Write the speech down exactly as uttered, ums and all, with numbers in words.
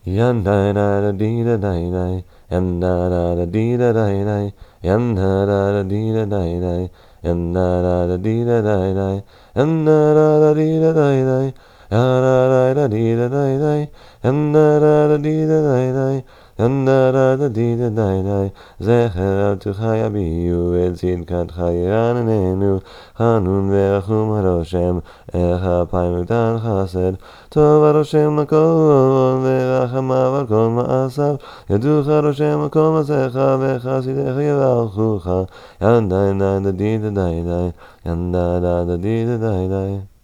Yan da da da dee da da da, yan da da da dee da da da, yan da da da dee da da da, yan da da da dee da da da, yan da da da dee da da da, ya da da da dee da da da, yan da da da dee da da da, yan da da da dee da da da. זכר אבטחה יביאו את צדקתך ירננו, חנון ורחום הרושם, איך אפיים וקטן חסד, טוב הרושם לכל ורחמיו על כל מעשיו, ידוך הרושם על כל מעשיך וחסידיך יברכוך. ינדה ינדה די דה די די, ינדה דה די דה די די.